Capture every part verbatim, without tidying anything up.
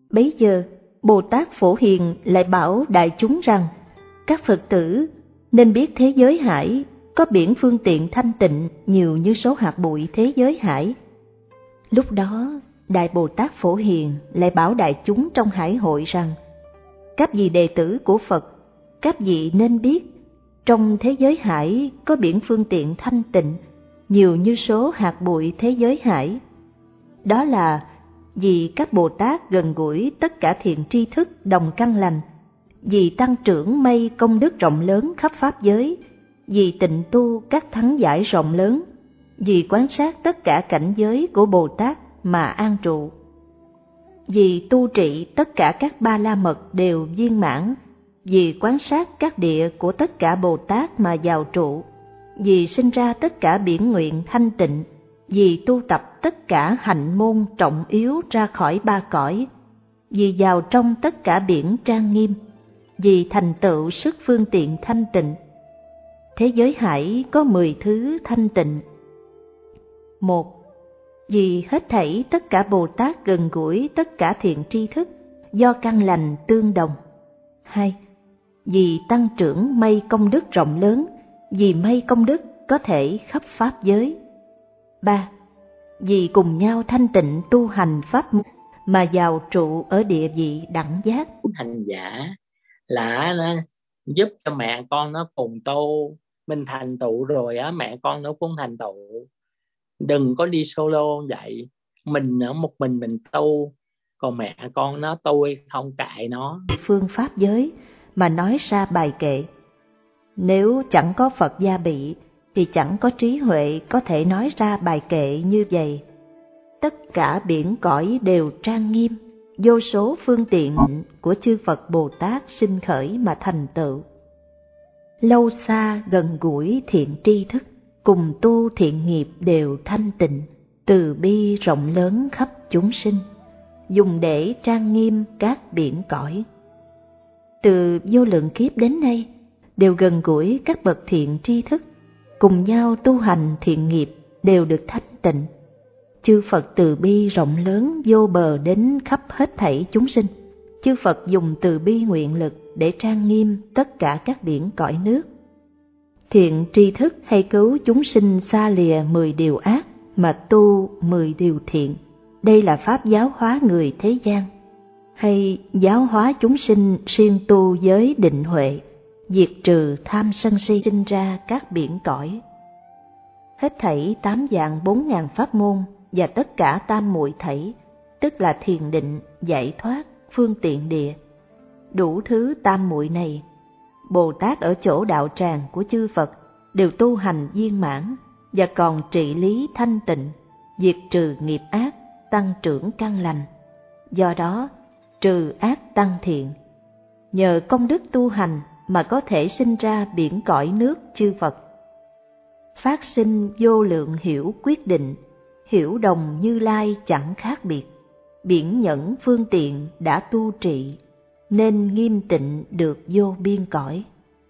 Bấy giờ, Bồ Tát Phổ Hiền lại bảo đại chúng rằng, các Phật tử nên biết thế giới hải có biển phương tiện thanh tịnh nhiều như số hạt bụi thế giới hải. Lúc đó, Đại Bồ Tát Phổ Hiền lại bảo đại chúng trong hải hội rằng, các vị đệ tử của Phật, các vị nên biết, trong thế giới hải có biển phương tiện thanh tịnh nhiều như số hạt bụi thế giới hải. Đó là vì các Bồ Tát gần gũi tất cả thiện tri thức đồng căn lành, vì tăng trưởng mây công đức rộng lớn khắp pháp giới, vì tịnh tu các thắng giải rộng lớn, vì quan sát tất cả cảnh giới của Bồ Tát mà an trụ, vì tu trị tất cả các ba la mật đều viên mãn, vì quan sát các địa của tất cả Bồ Tát mà vào trụ, vì sinh ra tất cả biển nguyện thanh tịnh, vì tu tập tất cả hạnh môn trọng yếu ra khỏi ba cõi, vì vào trong tất cả biển trang nghiêm, vì thành tựu sức phương tiện thanh tịnh. Thế giới hải có mười thứ thanh tịnh. Một, vì hết thảy tất cả Bồ Tát gần gũi tất cả thiện tri thức do căn lành tương đồng. Hai, vì tăng trưởng mây công đức rộng lớn, vì mây công đức có thể khắp pháp giới. Ba, vì cùng nhau thanh tịnh tu hành pháp môn mà vào trụ ở địa vị đẳng giác. Hành giả là nó giúp cho mẹ con nó cùng tu, mình thành tựu rồi á, mẹ con nó cũng thành tựu. Đừng có đi solo vậy, mình ở một mình mình tu, còn mẹ con nó tu không kệ nó. Phương pháp giới mà nói ra bài kệ. Nếu chẳng có Phật gia bị thì chẳng có trí huệ có thể nói ra bài kệ như vậy. Tất cả biển cõi đều trang nghiêm, vô số phương tiện của chư Phật Bồ Tát sinh khởi mà thành tựu. Lâu xa gần gũi thiện tri thức, cùng tu thiện nghiệp đều thanh tịnh, từ bi rộng lớn khắp chúng sinh, dùng để trang nghiêm các biển cõi. Từ vô lượng kiếp đến nay, đều gần gũi các bậc thiện tri thức, cùng nhau tu hành thiện nghiệp đều được thanh tịnh. Chư Phật từ bi rộng lớn vô bờ đến khắp hết thảy chúng sinh. Chư Phật dùng từ bi nguyện lực để trang nghiêm tất cả các biển cõi nước. Thiện tri thức hay cứu chúng sinh xa lìa mười điều ác mà tu mười điều thiện. Đây là pháp giáo hóa người thế gian. Hay giáo hóa chúng sinh siêng tu giới định huệ, diệt trừ tham sân si sinh ra các biển cõi. Hết thảy tám dạng bốn ngàn pháp môn và tất cả tam muội thảy, tức là thiền định, giải thoát, phương tiện địa. Đủ thứ tam muội này, Bồ Tát ở chỗ đạo tràng của chư Phật đều tu hành viên mãn và còn trị lý thanh tịnh, diệt trừ nghiệp ác, tăng trưởng căn lành. Do đó, trừ ác tăng thiện. Nhờ công đức tu hành mà có thể sinh ra biển cõi nước chư Phật. Phát sinh vô lượng hiểu quyết định, hiểu đồng Như Lai chẳng khác biệt. Biển nhẫn phương tiện đã tu trị, nên nghiêm tịnh được vô biên cõi.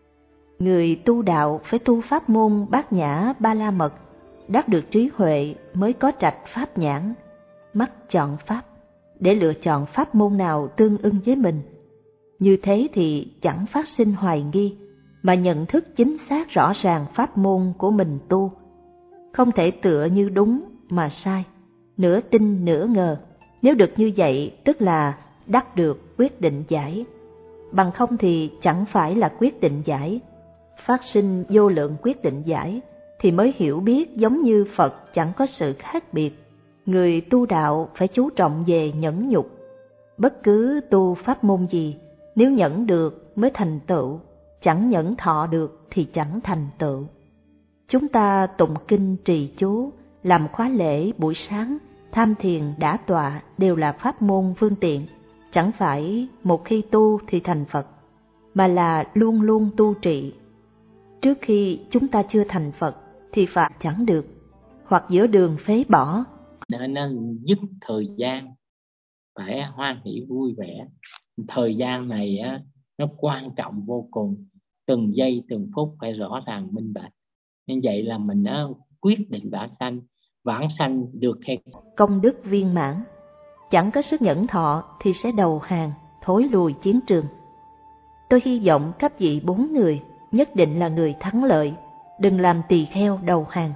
Người tu đạo phải tu pháp môn bát nhã ba la mật, đắc được trí huệ mới có trạch pháp nhãn, mắt chọn pháp, để lựa chọn pháp môn nào tương ưng với mình. Như thế thì chẳng phát sinh hoài nghi, mà nhận thức chính xác rõ ràng pháp môn của mình tu. Không thể tựa như đúng mà sai, nửa tin nửa ngờ. Nếu được như vậy tức là đắc được quyết định giải, bằng không thì chẳng phải là quyết định giải. Phát sinh vô lượng quyết định giải thì mới hiểu biết giống như Phật chẳng có sự khác biệt. Người tu đạo phải chú trọng về nhẫn nhục. Bất cứ tu pháp môn gì, nếu nhẫn được mới thành tựu, chẳng nhẫn thọ được thì chẳng thành tựu. Chúng ta tụng kinh trì chú, làm khóa lễ buổi sáng, tham thiền đả tọa đều là pháp môn phương tiện, chẳng phải một khi tu thì thành Phật, mà là luôn luôn tu trị. Trước khi chúng ta chưa thành Phật thì phải chẳng được, hoặc giữa đường phế bỏ. Nên nên dứt thời gian, phải hoan hỷ vui vẻ. Thời gian này á, nó quan trọng vô cùng, từng giây từng phút phải rõ ràng minh bạch. Như vậy là mình á, quyết định vãng sanh, vãng sanh được hay công đức viên mãn. chẳng có sức nhẫn thọ thì sẽ đầu hàng, thối lùi chiến trường. Tôi hy vọng các vị bốn người nhất định là người thắng lợi, đừng làm tỳ kheo đầu hàng.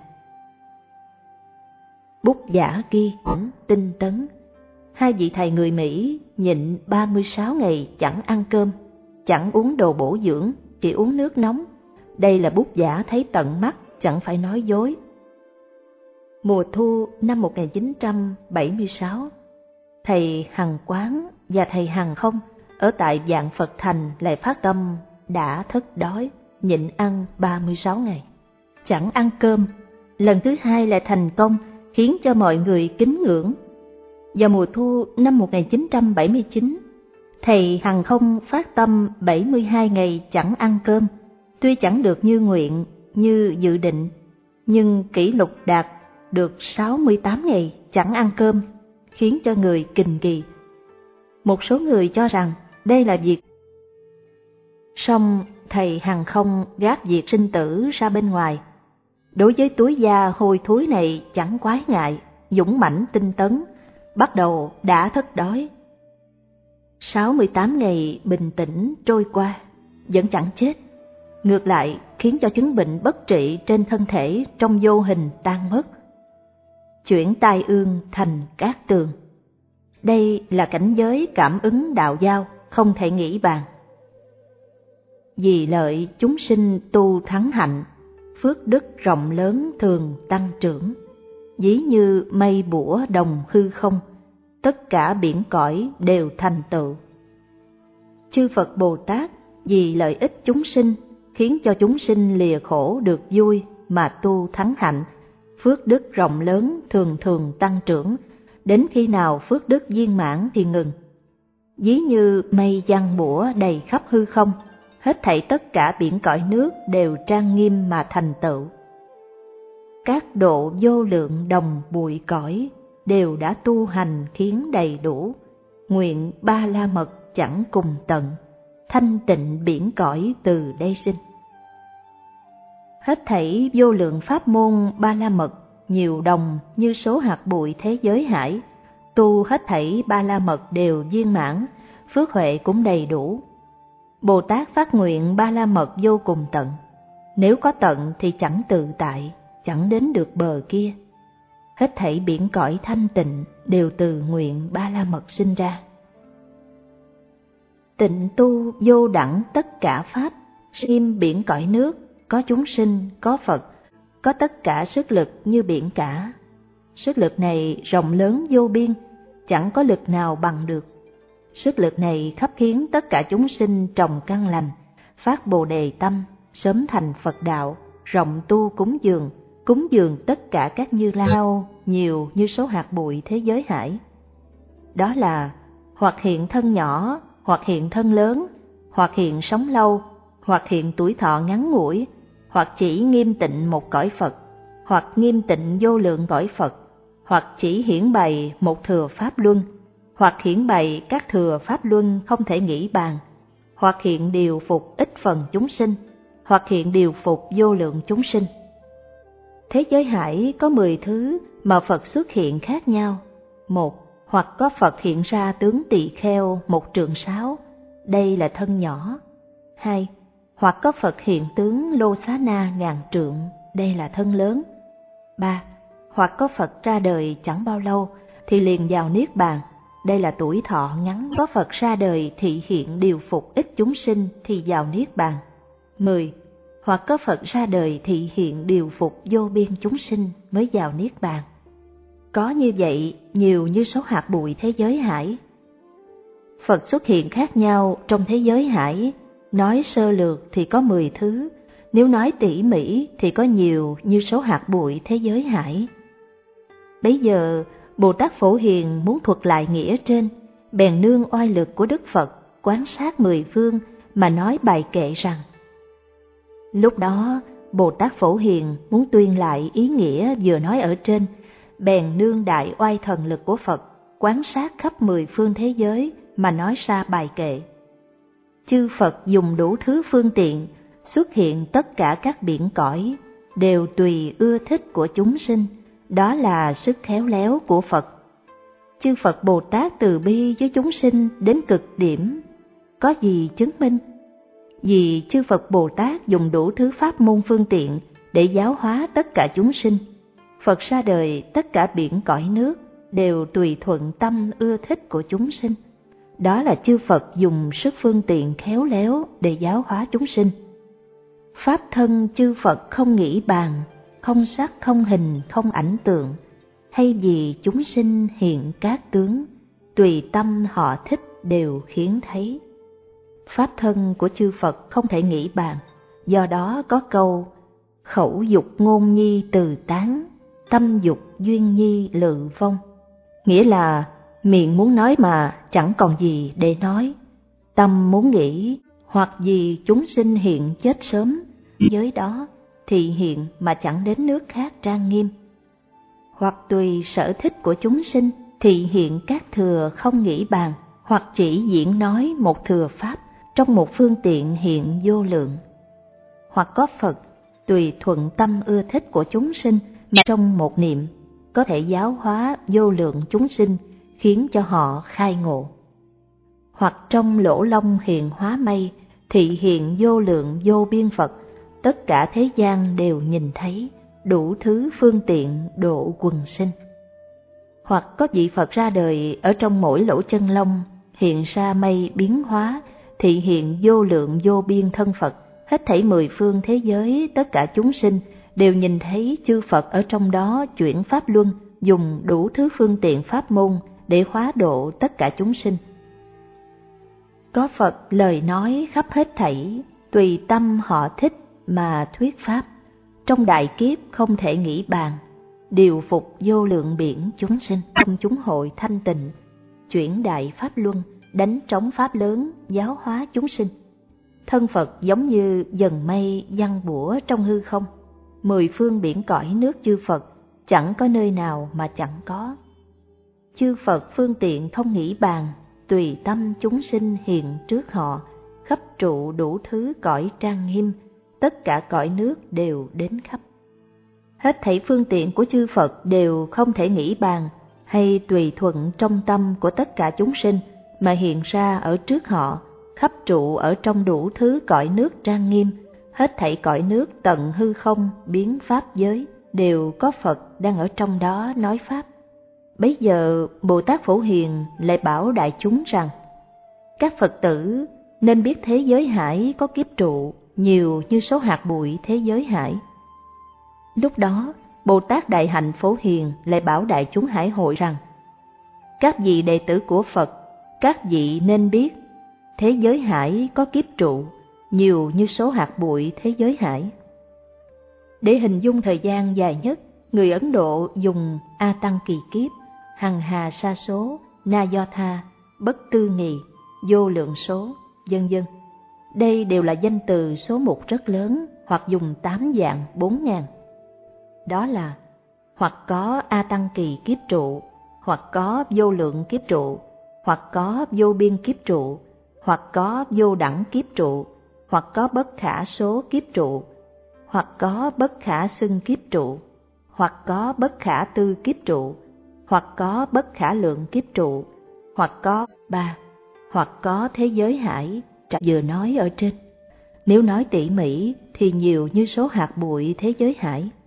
Bút giả ghi tinh tấn. Hai vị thầy người Mỹ nhịn ba mươi sáu ngày chẳng ăn cơm, chẳng uống đồ bổ dưỡng, chỉ uống nước nóng. Đây là bút giả thấy tận mắt, chẳng phải nói dối. Mùa thu năm một nghìn chín trăm bảy mươi sáu, thầy Hằng Quán và thầy Hằng Không ở tại Vạn Phật Thành lại phát tâm đã thất đói, nhịn ăn ba mươi sáu ngày, chẳng ăn cơm. Lần thứ hai lại thành công, khiến cho mọi người kính ngưỡng. Vào mùa thu năm một nghìn chín trăm bảy mươi chín, thầy Hằng Không phát tâm bảy mươi hai ngày chẳng ăn cơm, tuy chẳng được như nguyện, như dự định, nhưng kỷ lục đạt được sáu mươi tám ngày chẳng ăn cơm, khiến cho người kình kỳ. Một số người cho rằng đây là việc, song thầy Hằng Không gác việc sinh tử ra bên ngoài. Đối với túi da hôi thối này chẳng quái ngại, dũng mãnh tinh tấn, bắt đầu đã thất đói. sáu mươi tám ngày bình tĩnh trôi qua, vẫn chẳng chết. Ngược lại khiến cho chứng bệnh bất trị trên thân thể trong vô hình tan mất, chuyển tai ương thành cát tường. Đây là cảnh giới cảm ứng đạo giao, không thể nghĩ bàn. Vì lợi chúng sinh tu thắng hạnh, phước đức rộng lớn thường tăng trưởng. Ví như mây bủa đồng hư không, tất cả biển cõi đều thành tựu. Chư Phật Bồ Tát vì lợi ích chúng sinh, khiến cho chúng sinh lìa khổ được vui mà tu thắng hạnh, phước đức rộng lớn thường thường tăng trưởng, đến khi nào phước đức viên mãn thì ngừng. Ví như mây giăng bủa đầy khắp hư không, hết thảy tất cả biển cõi nước đều trang nghiêm mà thành tựu. Các độ vô lượng đồng bụi cõi đều đã tu hành khiến đầy đủ, nguyện ba la mật chẳng cùng tận, thanh tịnh biển cõi từ đây sinh. Hết thảy vô lượng pháp môn ba la mật, nhiều đồng như số hạt bụi thế giới hải, tu hết thảy ba la mật đều viên mãn, phước huệ cũng đầy đủ. Bồ Tát phát nguyện ba la mật vô cùng tận, nếu có tận thì chẳng tự tại, chẳng đến được bờ kia. Hết thảy biển cõi thanh tịnh đều từ nguyện ba la mật sinh ra. Tịnh tu vô đẳng tất cả pháp, sim biển cõi nước, có chúng sinh, có Phật, có tất cả sức lực như biển cả. Sức lực này rộng lớn vô biên, chẳng có lực nào bằng được. Sức lực này khắp khiến tất cả chúng sinh trồng căn lành, phát bồ đề tâm, sớm thành Phật đạo, rộng tu cúng dường, cúng dường tất cả các như lao, nhiều như số hạt bụi thế giới hải. Đó là hoặc hiện thân nhỏ, hoặc hiện thân lớn, hoặc hiện sống lâu, hoặc hiện tuổi thọ ngắn ngủi, hoặc chỉ nghiêm tịnh một cõi Phật, hoặc nghiêm tịnh vô lượng cõi Phật, hoặc chỉ hiển bày một thừa pháp luân, hoặc hiển bày các thừa pháp luân không thể nghĩ bàn, hoặc hiện điều phục ít phần chúng sinh, hoặc hiện điều phục vô lượng chúng sinh. Thế giới hải có mười thứ mà Phật xuất hiện khác nhau. Một, hoặc có Phật hiện ra tướng tỳ kheo một trượng sáo, đây là thân nhỏ. Hai, hoặc có Phật hiện tướng lô xá na ngàn trượng, đây là thân lớn. Ba, hoặc có Phật ra đời chẳng bao lâu thì liền vào niết bàn, đây là tuổi thọ ngắn. Có Phật ra đời thị hiện điều phục ít chúng sinh thì vào niết bàn. Mười, hoặc có Phật ra đời thị hiện điều phục vô biên chúng sinh mới vào niết bàn. Có như vậy nhiều như số hạt bụi thế giới hải. Phật xuất hiện khác nhau trong thế giới hải, nói sơ lược thì có mười thứ, nếu nói tỉ mỉ thì có nhiều như số hạt bụi thế giới hải. Bấy giờ Bồ Tát Phổ Hiền muốn thuật lại nghĩa trên, bèn nương oai lực của Đức Phật quan sát mười phương mà nói bài kệ rằng: lúc đó Bồ Tát Phổ Hiền muốn tuyên lại ý nghĩa vừa nói ở trên, bèn nương đại oai thần lực của Phật quan sát khắp mười phương thế giới mà nói ra bài kệ. Chư Phật dùng đủ thứ phương tiện xuất hiện tất cả các biển cõi, đều tùy ưa thích của chúng sinh, đó là sức khéo léo của Phật. chư Phật Bồ Tát từ bi với chúng sinh đến cực điểm, có gì chứng minh? Vì chư Phật Bồ Tát dùng đủ thứ pháp môn phương tiện để giáo hóa tất cả chúng sinh. Phật ra đời, tất cả biển cõi nước đều tùy thuận tâm ưa thích của chúng sinh. Đó là chư Phật dùng sức phương tiện khéo léo để giáo hóa chúng sinh. Pháp thân chư Phật không nghĩ bàn, không sắc không hình không ảnh tượng, hay vì chúng sinh hiện các tướng, tùy tâm họ thích đều khiến thấy. Pháp thân của chư Phật không thể nghĩ bàn, do đó có câu khẩu dục ngôn nhi từ tán, tâm dục duyên nhi lự vong. Nghĩa là miệng muốn nói mà chẳng còn gì để nói, tâm muốn nghĩ hoặc vì chúng sinh hiện chết sớm, giới đó thì hiện mà chẳng đến nước khác trang nghiêm. Hoặc tùy sở thích của chúng sinh thì hiện các thừa không nghĩ bàn, hoặc chỉ diễn nói một thừa pháp trong một phương tiện hiện vô lượng. Hoặc có Phật tùy thuận tâm ưa thích của chúng sinh mà trong một niệm có thể giáo hóa vô lượng chúng sinh, khiến cho họ khai ngộ. Hoặc trong lỗ long hiện hóa mây thị hiện vô lượng vô biên Phật, tất cả thế gian đều nhìn thấy, đủ thứ phương tiện độ quần sinh. Hoặc có vị Phật ra đời ở trong mỗi lỗ chân lông, hiện ra mây biến hóa, thị hiện vô lượng vô biên thân Phật, hết thảy mười phương thế giới tất cả chúng sinh đều nhìn thấy chư Phật ở trong đó chuyển pháp luân, dùng đủ thứ phương tiện pháp môn để hóa độ tất cả chúng sinh. Có Phật lời nói khắp hết thảy, tùy tâm họ thích mà thuyết pháp, trong đại kiếp không thể nghĩ bàn, điều phục vô lượng biển chúng sinh. Trong chúng hội thanh tịnh, chuyển đại pháp luân, đánh trống pháp lớn, giáo hóa chúng sinh. Thân Phật giống như dần mây giăng bủa trong hư không, mười phương biển cõi nước chư Phật, chẳng có nơi nào mà chẳng có. Chư Phật phương tiện không nghĩ bàn, tùy tâm chúng sinh hiện trước họ, khắp trụ đủ thứ cõi trang nghiêm, tất cả cõi nước đều đến khắp. Hết thảy phương tiện của chư Phật đều không thể nghĩ bàn, hay tùy thuận trong tâm của tất cả chúng sinh mà hiện ra ở trước họ, khắp trụ ở trong đủ thứ cõi nước trang nghiêm, hết thảy cõi nước tận hư không biến pháp giới, đều có Phật đang ở trong đó nói pháp. Bấy giờ Bồ Tát Phổ Hiền lại bảo đại chúng rằng: các Phật tử nên biết thế giới hải có kiếp trụ nhiều như số hạt bụi thế giới hải. Lúc đó Bồ Tát Đại Hạnh Phổ Hiền lại bảo đại chúng hải hội rằng: các vị đệ tử của Phật, các vị nên biết thế giới hải có kiếp trụ nhiều như số hạt bụi thế giới hải. Để hình dung thời gian dài nhất, người Ấn Độ dùng A Tăng kỳ kiếp, hằng hà sa số, na do tha, bất tư nghì, vô lượng số, vân vân. Đây đều là danh từ số mục rất lớn, hoặc dùng tám dạng bốn ngàn. Đó là hoặc có A Tăng kỳ kiếp trụ, hoặc có vô lượng kiếp trụ, hoặc có vô biên kiếp trụ, hoặc có vô đẳng kiếp trụ, hoặc có bất khả số kiếp trụ, hoặc có bất khả xưng kiếp trụ, hoặc có bất khả tư kiếp trụ, hoặc có bất khả lượng kiếp trụ, hoặc có ba, hoặc có thế giới hải vừa nói ở trên. Nếu nói tỉ mỉ thì nhiều như số hạt bụi thế giới hải.